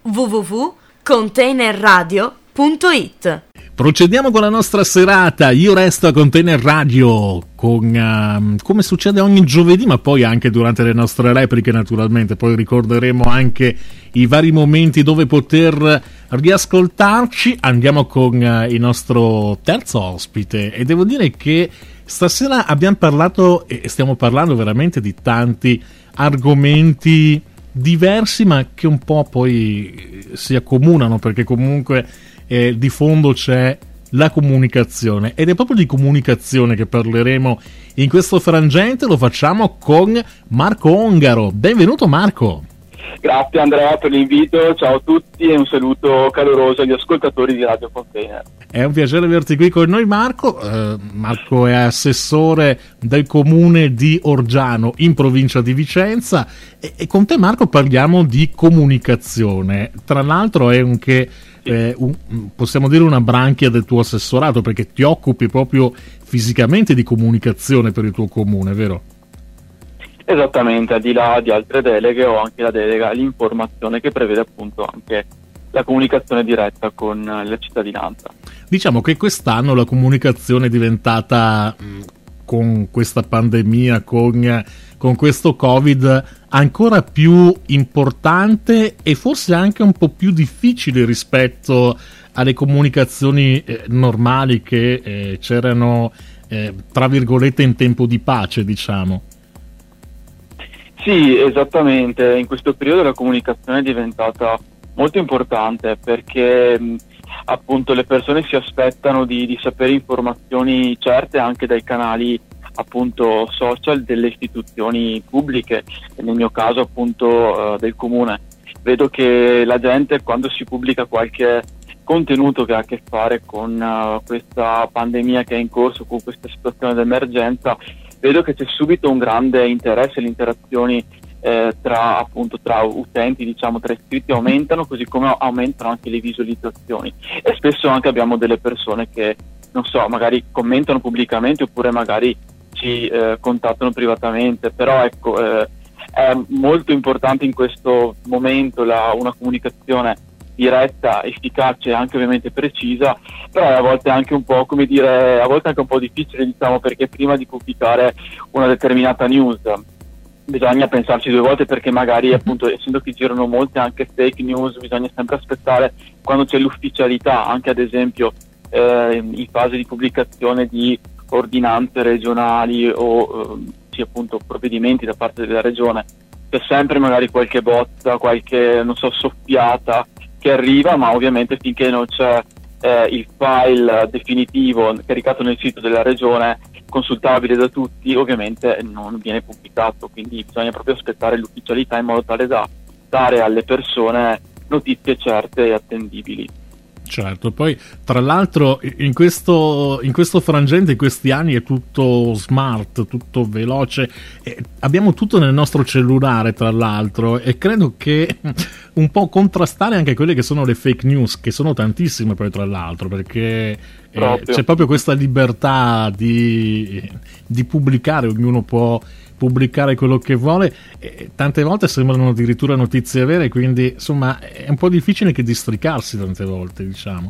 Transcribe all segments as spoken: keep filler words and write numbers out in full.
w w w punto container radio punto it. Procediamo con la nostra serata. Io resto a Container Radio con uh, come succede ogni giovedì, ma poi anche durante le nostre repliche naturalmente. Poi ricorderemo anche i vari momenti dove poter riascoltarci. Andiamo con uh, il nostro terzo ospite e devo dire che stasera abbiamo parlato e stiamo parlando veramente di tanti argomenti diversi, ma che un po' poi si accomunano, perché comunque eh, di fondo c'è la comunicazione, ed è proprio di comunicazione che parleremo in questo frangente. Lo facciamo con Marco Ongaro. Benvenuto Marco. Grazie Andrea per l'invito, ciao a tutti e un saluto caloroso agli ascoltatori di Radio Container. È un piacere averti qui con noi Marco. Uh, Marco è assessore del comune di Orgiano in provincia di Vicenza e, e con te Marco parliamo di comunicazione. Tra l'altro è anche, eh, un, possiamo dire, una branchia del tuo assessorato, perché ti occupi proprio fisicamente di comunicazione per il tuo comune, vero? Esattamente, al di là di altre deleghe ho anche la delega all'informazione che prevede appunto anche la comunicazione diretta con la cittadinanza. Diciamo che quest'anno la comunicazione è diventata, con questa pandemia, con, con questo Covid, ancora più importante e forse anche un po' più difficile rispetto alle comunicazioni eh, normali che eh, c'erano, eh, tra virgolette, in tempo di pace, diciamo. Sì, esattamente. In questo periodo la comunicazione è diventata molto importante perché mh, appunto le persone si aspettano di, di sapere informazioni certe anche dai canali appunto social delle istituzioni pubbliche, nel mio caso appunto uh, del comune. Vedo che la gente, quando si pubblica qualche contenuto che ha a che fare con uh, questa pandemia che è in corso, con questa situazione d'emergenza, vedo che c'è subito un grande interesse, le interazioni eh, tra appunto tra utenti, diciamo tra iscritti aumentano, così come aumentano anche le visualizzazioni, e spesso anche abbiamo delle persone che non so, magari commentano pubblicamente oppure magari ci eh, contattano privatamente, però ecco eh, è molto importante in questo momento la, una comunicazione diretta, efficace e anche ovviamente precisa, però a volte anche un po', come dire, a volte anche un po' difficile, diciamo, perché prima di pubblicare una determinata news bisogna pensarci due volte, perché magari appunto essendo che girano molte anche fake news bisogna sempre aspettare quando c'è l'ufficialità, anche ad esempio eh, in fase di pubblicazione di ordinanze regionali o eh, sì, appunto provvedimenti da parte della regione, c'è sempre magari qualche bozza, qualche non so soffiata che arriva, ma ovviamente finché non c'è eh, il file definitivo caricato nel sito della regione, consultabile da tutti, ovviamente non viene pubblicato, quindi bisogna proprio aspettare l'ufficialità in modo tale da dare alle persone notizie certe e attendibili. Certo, poi tra l'altro in questo, in questo frangente, in questi anni è tutto smart, tutto veloce, e abbiamo tutto nel nostro cellulare tra l'altro, e credo che un po' contrastare anche quelle che sono le fake news, che sono tantissime poi tra l'altro, perché eh, c'è proprio questa libertà di, di pubblicare, ognuno può pubblicare quello che vuole, e tante volte sembrano addirittura notizie vere, quindi insomma è un po' difficile che districarsi tante volte, diciamo.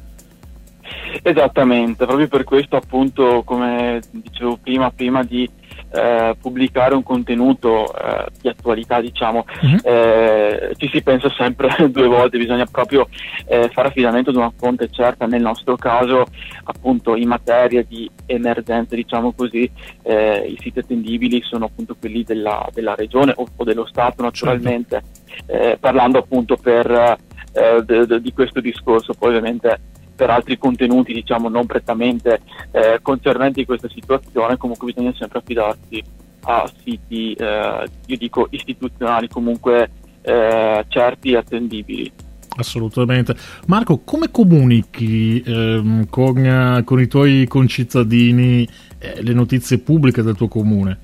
Esattamente, proprio per questo appunto, come dicevo prima, prima di eh, pubblicare un contenuto eh, di attualità, diciamo, uh-huh. eh, ci si pensa sempre due volte, bisogna proprio eh, fare affidamento ad una fonte certa. Nel nostro caso appunto in materia di emergenze, diciamo così, eh, i siti attendibili sono appunto quelli della, della regione o, o dello Stato naturalmente, certo. eh, parlando appunto per eh, de, de, di questo discorso. Poi ovviamente per altri contenuti, diciamo, non prettamente eh, concernenti questa situazione, comunque bisogna sempre affidarsi a siti, eh, io dico istituzionali, comunque eh, certi e attendibili. Assolutamente. Marco, come comunichi ehm, con, uh, con i tuoi concittadini eh, le notizie pubbliche del tuo comune?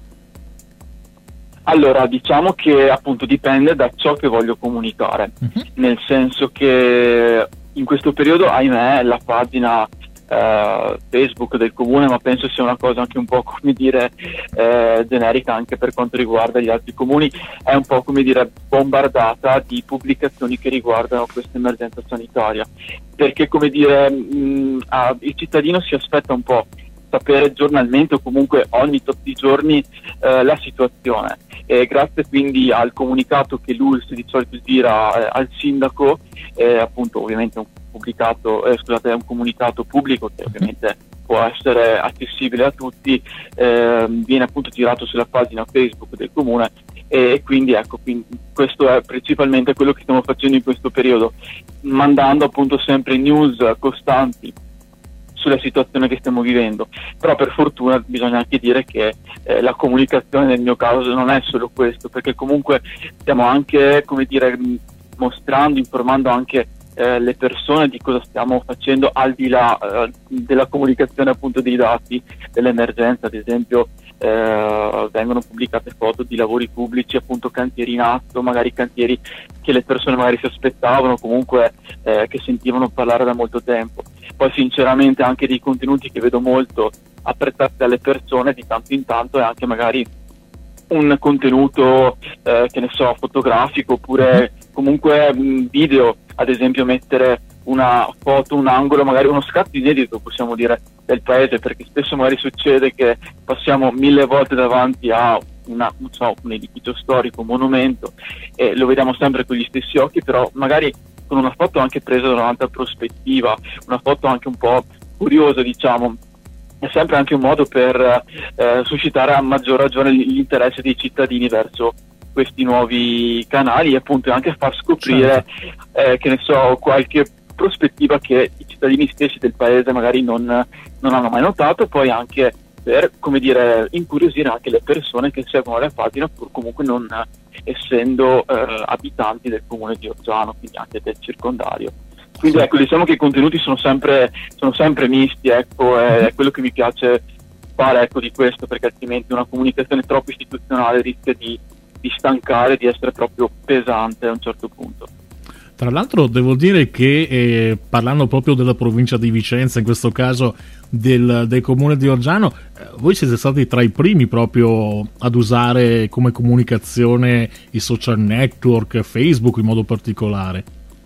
Allora, diciamo che appunto dipende da ciò che voglio comunicare, uh-huh. nel senso che in questo periodo, ahimè, la pagina eh, Facebook del comune, ma penso sia una cosa anche un po', come dire, eh, generica anche per quanto riguarda gli altri comuni, è un po', come dire, bombardata di pubblicazioni che riguardano questa emergenza sanitaria, perché, come dire, mh, ah, il cittadino si aspetta un po' sapere giornalmente o comunque ogni tot di giorni eh, la situazione, e grazie quindi al comunicato che l'U L S di solito gira eh, al sindaco, eh, appunto ovviamente un pubblicato, eh, scusate, è un comunicato pubblico che ovviamente può essere accessibile a tutti, eh, viene appunto girato sulla pagina Facebook del comune, e quindi ecco, quindi questo è principalmente quello che stiamo facendo in questo periodo, mandando appunto sempre news costanti sulla situazione che stiamo vivendo. Però per fortuna bisogna anche dire che eh, la comunicazione nel mio caso non è solo questo, perché comunque stiamo anche, come dire, mostrando, informando anche eh, le persone di cosa stiamo facendo al di là eh, della comunicazione appunto dei dati dell'emergenza. Ad esempio eh, vengono pubblicate foto di lavori pubblici, appunto cantieri in atto, magari cantieri che le persone magari si aspettavano, comunque eh, che sentivano parlare da molto tempo. Poi sinceramente anche dei contenuti che vedo molto apprezzati dalle persone di tanto in tanto è anche magari un contenuto eh, che ne so, fotografico, oppure comunque mh, video, ad esempio mettere una foto, un angolo, magari uno scatto inedito, possiamo dire, del paese, perché spesso magari succede che passiamo mille volte davanti a una, non so, un edificio storico, un monumento, e lo vediamo sempre con gli stessi occhi, però magari con una foto anche presa da un'altra prospettiva, una foto anche un po' curiosa, diciamo, è sempre anche un modo per eh, suscitare a maggior ragione l'interesse dei cittadini verso questi nuovi canali, e appunto anche far scoprire, certo. eh, che ne so, qualche prospettiva che i cittadini stessi del paese magari non, non hanno mai notato, e poi anche per, come dire, incuriosire anche le persone che seguono la pagina, pur comunque non essendo eh, abitanti del comune di Orgiano, quindi anche del circondario. Quindi ecco, diciamo che i contenuti sono sempre, sono sempre misti, ecco, è quello che mi piace fare, ecco, di questo, perché altrimenti una comunicazione troppo istituzionale rischia di, di stancare, di essere proprio pesante a un certo punto. Tra l'altro devo dire che eh, parlando proprio della provincia di Vicenza, in questo caso del, del comune di Orgiano, eh, voi siete stati tra i primi proprio ad usare come comunicazione i social network, Facebook in modo particolare.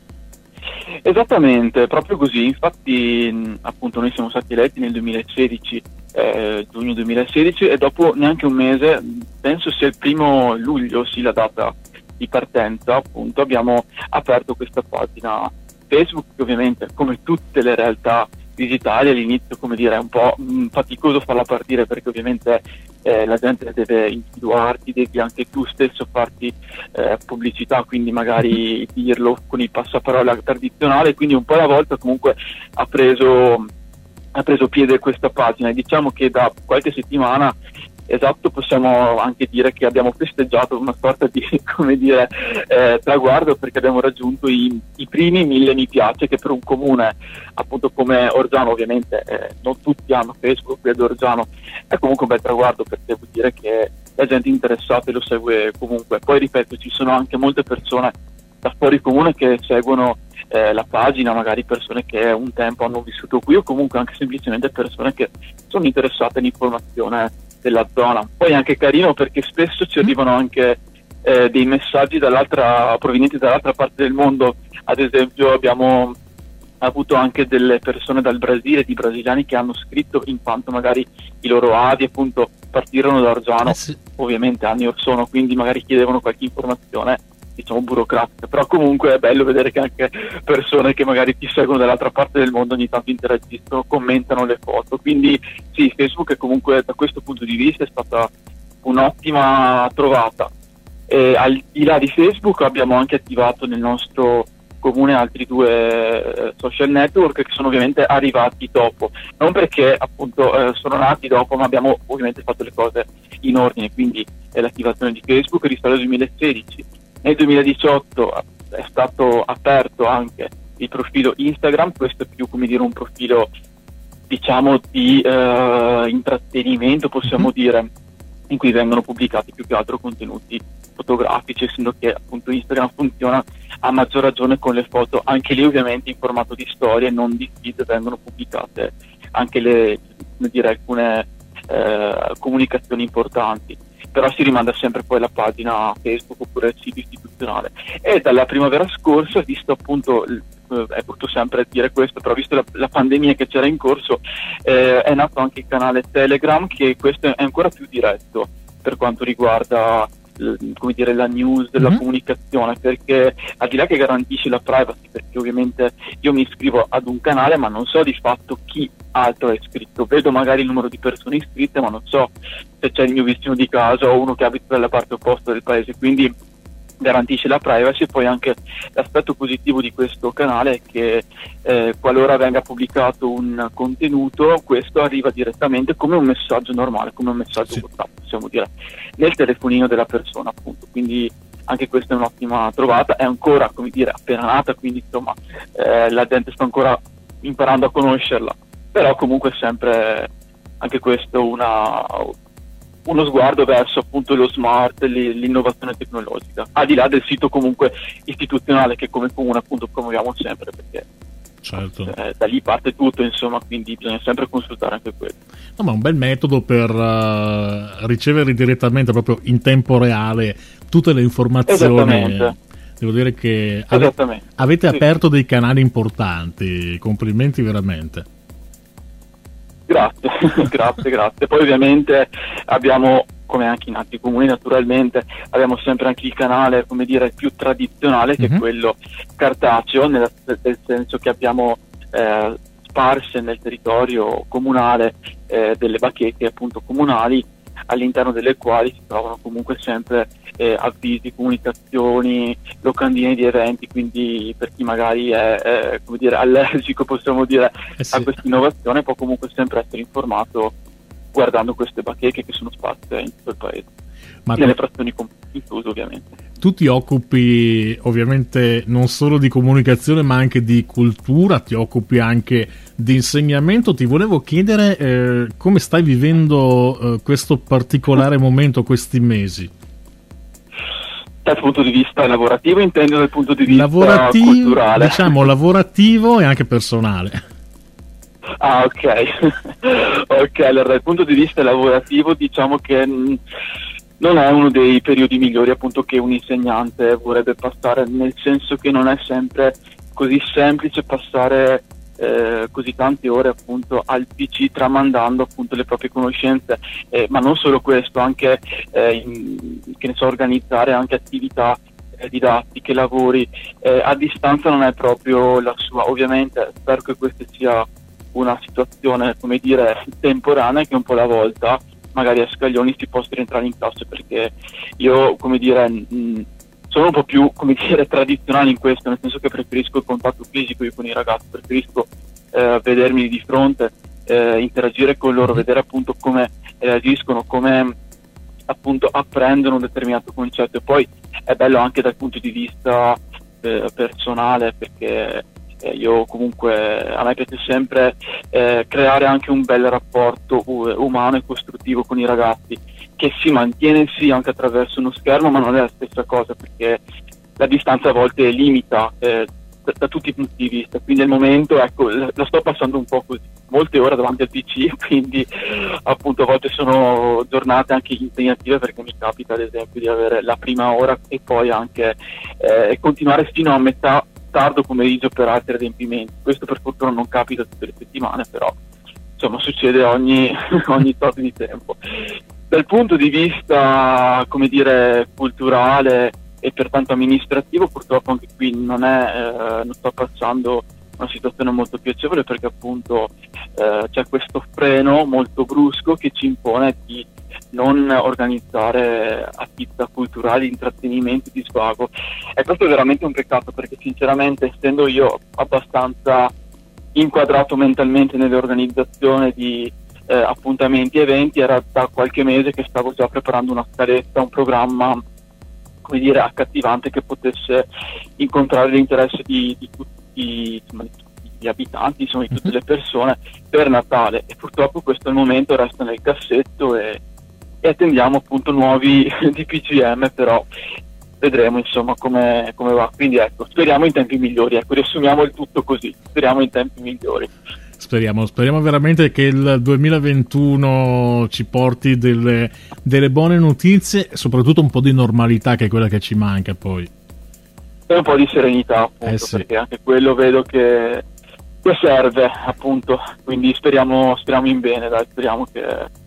Esattamente, proprio così. Infatti appunto noi siamo stati eletti nel duemilasedici, eh, giugno duemilasedici, e dopo neanche un mese, penso sia il primo luglio, sì, la data di partenza, appunto abbiamo aperto questa pagina Facebook, che ovviamente, come tutte le realtà digitali, all'inizio, come dire, è un po' mh, faticoso farla partire, perché ovviamente eh, la gente deve individuarti, devi anche tu stesso farti eh, pubblicità, quindi magari dirlo con il passaparola tradizionale, quindi un po' alla volta comunque ha preso, ha preso piede questa pagina, e diciamo che da qualche settimana, esatto, possiamo anche dire che abbiamo festeggiato una sorta di, come dire, eh, traguardo, perché abbiamo raggiunto i, i primi mille mi piace, che per un comune appunto come Orgiano, ovviamente eh, non tutti hanno Facebook qui ad Orgiano, è comunque un bel traguardo, perché vuol dire che la gente interessata lo segue comunque. Poi ripeto, ci sono anche molte persone da fuori comune che seguono eh, la pagina, magari persone che un tempo hanno vissuto qui, o comunque anche semplicemente persone che sono interessate all'informazione della zona. Poi è anche carino perché spesso ci arrivano anche eh, dei messaggi dall'altra, provenienti dall'altra parte del mondo. Ad esempio abbiamo avuto anche delle persone dal Brasile, di brasiliani che hanno scritto in quanto magari i loro avi appunto partirono da Orgiano, eh sì. ovviamente anni or sono, quindi magari chiedevano qualche informazione, diciamo, burocratica, però comunque è bello vedere che anche persone che magari ti seguono dall'altra parte del mondo ogni tanto interagiscono, commentano le foto. Quindi sì, Facebook è comunque, da questo punto di vista, è stata un'ottima trovata. E al di là di Facebook abbiamo anche attivato nel nostro comune altri due social network che sono ovviamente arrivati dopo, non perché appunto eh, sono nati dopo, ma abbiamo ovviamente fatto le cose in ordine. Quindi è l'attivazione di Facebook è risale al duemilasedici. Nel duemiladiciotto è stato aperto anche il profilo Instagram, questo è più, come dire, un profilo, diciamo, di eh, intrattenimento, possiamo mm-hmm. dire, in cui vengono pubblicati più che altro contenuti fotografici, essendo che appunto Instagram funziona a maggior ragione con le foto, anche lì ovviamente in formato di storie, non di feed, vengono pubblicate anche le, come dire, alcune eh, comunicazioni importanti, però si rimanda sempre poi alla pagina Facebook oppure al sito istituzionale. E dalla primavera scorsa, visto appunto, eh, è brutto sempre dire questo, però visto la, la pandemia che c'era in corso, eh, è nato anche il canale Telegram, che questo è ancora più diretto per quanto riguarda come dire, la news, la mm-hmm. comunicazione, perché al di là che garantisce la privacy, perché ovviamente io mi iscrivo ad un canale ma non so di fatto chi altro è iscritto, vedo magari il numero di persone iscritte ma non so se c'è il mio vicino di casa o uno che abita dalla parte opposta del paese, quindi garantisce la privacy. E poi anche l'aspetto positivo di questo canale è che eh, qualora venga pubblicato un contenuto, questo arriva direttamente come un messaggio normale, come un messaggio sì. WhatsApp, possiamo dire, nel telefonino della persona, appunto. Quindi anche questa è un'ottima trovata, è ancora, come dire, appena nata, quindi insomma eh, la gente sta ancora imparando a conoscerla, però comunque sempre anche questo una uno sguardo verso appunto lo smart, l'innovazione tecnologica, al di là del sito comunque istituzionale che come comune appunto promuoviamo sempre, perché certo. eh, da lì parte tutto, insomma, quindi bisogna sempre consultare anche quello. No, ma un bel metodo per uh, ricevere direttamente, proprio in tempo reale, tutte le informazioni. Esattamente. Devo dire che ave- avete sì. aperto dei canali importanti, complimenti veramente. Grazie, grazie, grazie. Poi ovviamente abbiamo, come anche in altri comuni naturalmente, abbiamo sempre anche il canale, come dire, più tradizionale, che mm-hmm. è quello cartaceo, nel, nel senso che abbiamo eh, sparse nel territorio comunale eh, delle bacheche appunto comunali, all'interno delle quali si trovano comunque sempre eh, avvisi, comunicazioni, locandine di eventi, quindi per chi magari è, è come dire, allergico, possiamo dire, eh sì. a questa innovazione, può comunque sempre essere informato guardando queste bacheche che sono sparse in tutto il paese. Ma nelle tu... frazioni incluse ovviamente. Tu ti occupi ovviamente non solo di comunicazione ma anche di cultura, ti occupi anche di insegnamento. Ti volevo chiedere eh, come stai vivendo eh, questo particolare momento, questi mesi. Dal punto di vista lavorativo intendo, dal punto di vista lavorativo, culturale? Diciamo lavorativo e anche personale. Ah, ok. Ok, allora dal punto di vista lavorativo diciamo che mh, non è uno dei periodi migliori appunto che un insegnante vorrebbe passare, nel senso che non è sempre così semplice passare eh, così tante ore appunto al P C tramandando appunto le proprie conoscenze, eh, ma non solo questo, anche eh, in, che ne so, organizzare anche attività eh, didattiche, lavori eh, a distanza non è proprio la sua. Ovviamente spero che questa sia una situazione, come dire, temporanea, che un po' alla volta magari a scaglioni si possa rientrare in classe, perché io, come dire, mh, sono un po' più, come dire, tradizionale in questo, nel senso che preferisco il contatto fisico io con i ragazzi, preferisco eh, vedermi di fronte, eh, interagire con loro, vedere appunto come reagiscono, come appunto apprendono un determinato concetto. E poi è bello anche dal punto di vista eh, personale, perché eh, io comunque, a me piace sempre eh, creare anche un bel rapporto uh, umano e costruttivo con i ragazzi, che si mantiene sì anche attraverso uno schermo, ma non è la stessa cosa, perché la distanza a volte limita eh, da, da tutti i punti di vista. Quindi al momento, ecco, la, la sto passando un po' così, molte ore davanti al P C, quindi appunto a volte sono giornate anche impegnative, perché mi capita ad esempio di avere la prima ora e poi anche eh, continuare fino a metà tardo pomeriggio per altri adempimenti. Questo per fortuna non capita tutte le settimane, però insomma succede ogni, ogni tot di tempo. Dal punto di vista, come dire, culturale e pertanto amministrativo, purtroppo anche qui non è eh, non sto passando una situazione molto piacevole, perché appunto eh, c'è questo freno molto brusco che ci impone di non organizzare attività culturali, intrattenimento, di svago. E questo è veramente un peccato, perché sinceramente, essendo io abbastanza inquadrato mentalmente nell'organizzazione di eh, appuntamenti e eventi, era da qualche mese che stavo già preparando una scaletta, un programma, come dire, accattivante, che potesse incontrare l'interesse di, di tutti, insomma, di tutti gli abitanti, insomma, di tutte le persone per Natale. E purtroppo questo al momento resta nel cassetto e, e attendiamo appunto nuovi D P C M, però vedremo insomma come, come va. Quindi ecco, speriamo in tempi migliori, ecco, riassumiamo il tutto così, speriamo in tempi migliori. Speriamo, speriamo veramente che il duemilaventuno ci porti delle, delle buone notizie e soprattutto un po' di normalità, che è quella che ci manca poi. E un po' di serenità, appunto, eh sì. perché anche quello vedo che, che serve, appunto, quindi speriamo, speriamo in bene, dai, speriamo che,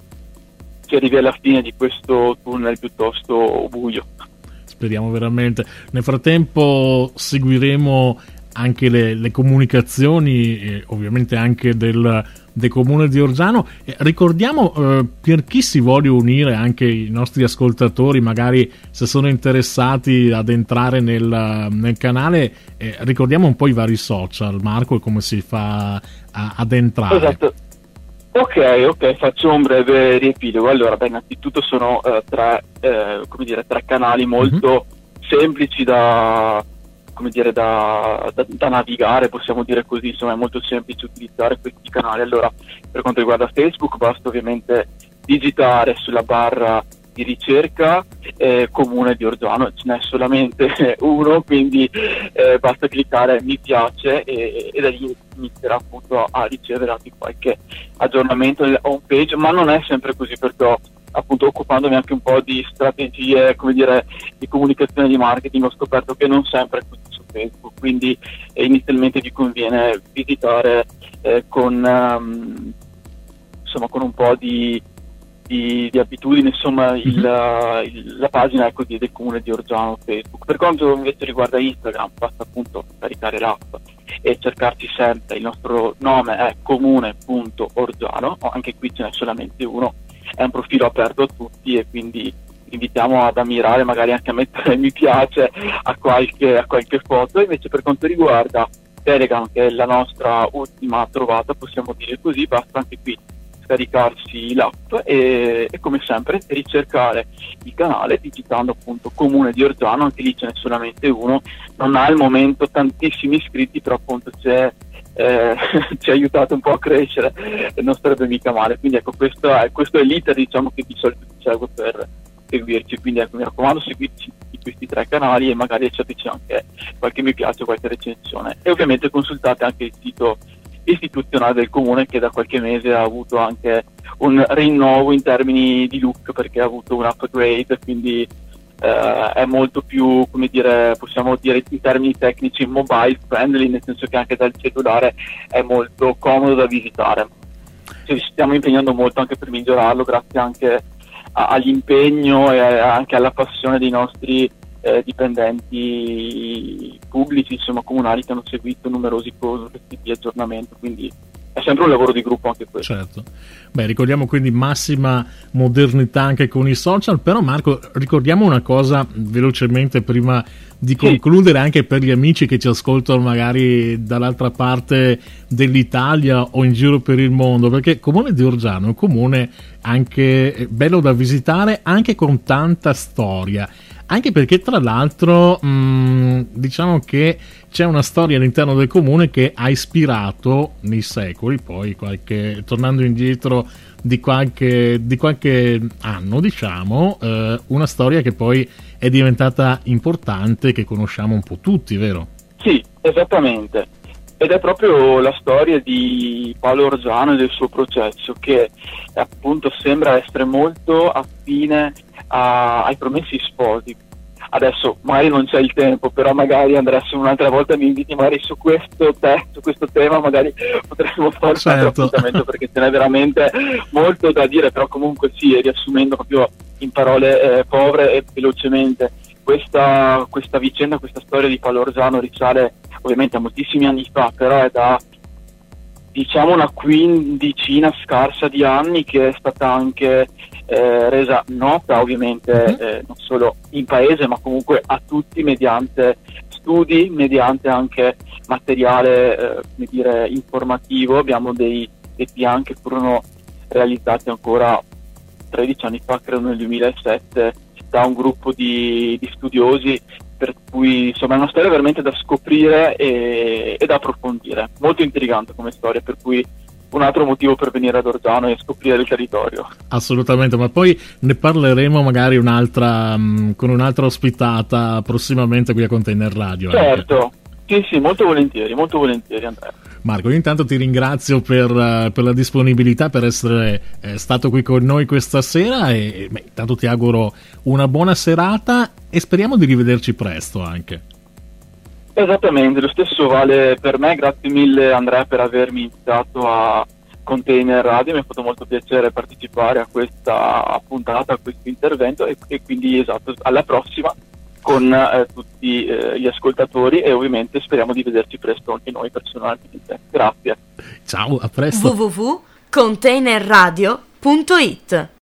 che arrivi alla fine di questo tunnel piuttosto buio. Speriamo veramente. Nel frattempo seguiremo anche le, le comunicazioni, eh, ovviamente anche del, del comune di Orgiano. Eh, ricordiamo eh, per chi si vuole unire, anche i nostri ascoltatori, magari se sono interessati ad entrare nel, nel canale, eh, ricordiamo un po' i vari social, Marco, e come si fa a, ad entrare. Esatto. Ok, ok, faccio un breve riepilogo. Allora, beh, innanzitutto sono eh, tre, eh, come dire, tre canali molto mm-hmm. semplici da, come dire, da, da, da navigare, possiamo dire così, insomma è molto semplice utilizzare questi canali. Allora, per quanto riguarda Facebook, basta ovviamente digitare sulla barra di ricerca eh, comune di Orgiano, ce n'è solamente uno, quindi eh, basta cliccare mi piace e, e da lì inizierà appunto a ricevere anche qualche aggiornamento nella home page, ma non è sempre così, perché appunto occupandomi anche un po' di strategie, come dire, di comunicazione e di marketing, ho scoperto che non sempre è così su Facebook, quindi eh, inizialmente vi conviene visitare eh, con um, insomma con un po' di Di, di abitudine, insomma, il, mm-hmm. il, la pagina è così del comune di Orgiano Facebook. Per quanto invece riguarda Instagram, basta appunto caricare l'app e cercarci sempre, il nostro nome è comune punto orgiano, anche qui ce n'è solamente uno, è un profilo aperto a tutti e quindi invitiamo ad ammirare, magari anche a mettere mi piace a qualche, a qualche foto. Invece per quanto riguarda Telegram, che è la nostra ultima trovata, possiamo dire così, basta anche qui scaricarsi l'app e, e come sempre ricercare il canale digitando appunto comune di Orgiano, anche lì ce n'è solamente uno, non ha al momento tantissimi iscritti, però appunto c'è, eh, ci ha aiutato un po' a crescere e non sarebbe mica male, quindi ecco questo è, questo è l'iter, diciamo, che di solito ti segue per seguirci, quindi ecco mi raccomando, seguiteci questi tre canali e magari lasciateci anche qualche mi piace, qualche recensione e ovviamente consultate anche il sito istituzionale del comune, che da qualche mese ha avuto anche un rinnovo in termini di look, perché ha avuto un upgrade, quindi eh, è molto più, come dire, possiamo dire in termini tecnici mobile friendly, nel senso che anche dal cellulare è molto comodo da visitare. Ci stiamo impegnando molto anche per migliorarlo, grazie anche a, all'impegno e a, anche alla passione dei nostri Eh, dipendenti pubblici, insomma comunali, che hanno seguito numerosi corsi di aggiornamento, quindi è sempre un lavoro di gruppo anche questo. Certo. Beh, ricordiamo quindi massima modernità anche con i social, però Marco, ricordiamo una cosa velocemente prima di concludere, sì. Anche per gli amici che ci ascoltano magari dall'altra parte dell'Italia o in giro per il mondo, perché Comune di Orgiano è un comune anche bello da visitare, anche con tanta storia. Anche perché tra l'altro mh, diciamo che c'è una storia all'interno del comune che ha ispirato nei secoli, poi qualche, tornando indietro di qualche, di qualche anno, diciamo, eh, una storia che poi è diventata importante, che conosciamo un po' tutti, vero? Sì, esattamente. Ed è proprio la storia di Paolo Orgiano e del suo processo, che appunto sembra essere molto affine a, ai Promessi Sposi. Adesso magari non c'è il tempo, però magari Andrea, se un'altra volta mi inviti magari su questo te, su questo tema, magari potremmo fare certo. un altro appuntamento, perché ce n'è veramente molto da dire, però comunque sì, riassumendo proprio in parole eh, povere e velocemente, questa, questa vicenda, questa storia di Paolo Orgiano risale ovviamente a moltissimi anni fa, però è da diciamo una quindicina scarsa di anni che è stata anche eh, resa nota ovviamente uh-huh. eh, non solo in paese ma comunque a tutti mediante studi, mediante anche materiale eh, come dire informativo. Abbiamo dei, dei piani che furono realizzati ancora tredici anni fa, credo nel duemilasette, da un gruppo di, di studiosi, per cui insomma è una storia veramente da scoprire e, e da approfondire, molto intrigante come storia, per cui un altro motivo per venire ad Orgiano e scoprire il territorio. Assolutamente, ma poi ne parleremo magari un'altra mh, con un'altra ospitata prossimamente qui a Container Radio. Certo, anche. sì sì, molto volentieri, molto volentieri Andrea. Marco, intanto ti ringrazio per, uh, per la disponibilità, per essere eh, stato qui con noi questa sera e beh, intanto ti auguro una buona serata e speriamo di rivederci presto anche. Esattamente, lo stesso vale per me. Grazie mille Andrea per avermi invitato a Container Radio, mi ha fatto molto piacere partecipare a questa puntata, a questo intervento e, e quindi esatto, alla prossima con eh, tutti eh, gli ascoltatori e ovviamente speriamo di vederci presto anche noi personalmente. Grazie. Ciao, a presto. w w w punto container radio punto it